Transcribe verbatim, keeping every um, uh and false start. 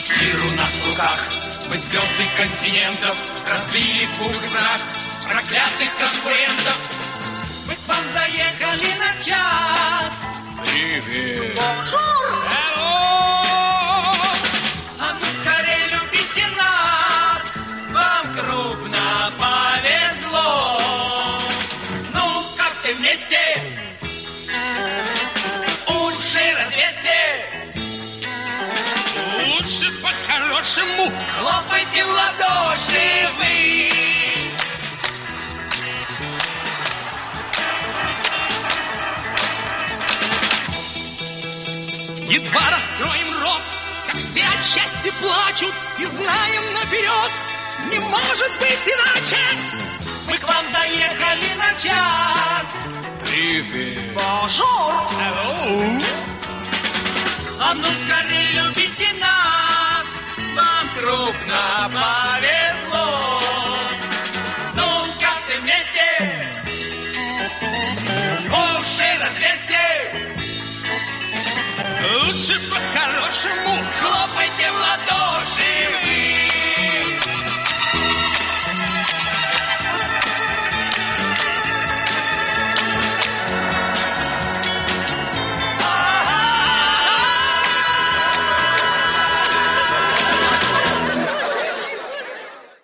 Весь мир у нас в руках. Мы звезды континентов разбили пух и прах проклятых конкурентов. Мы к вам заехали на час. Привет. Бонжур. Hello. А ну скорее любите нас. Вам крупно повезло. Ну-ка все вместе. Уши развесьте. Лучше по-хорошему хлопайте в ладоши вы. едва раскроем рот, как все от счастья плачут, и знаем наперед, не может быть иначе. Мы к вам заехали на час. Привет. Бонжур. Hello. А ну скорее любите нас. Вам крупно повезло. Ну-ка все вместе. Уши развесьте. Лучше по-хорошему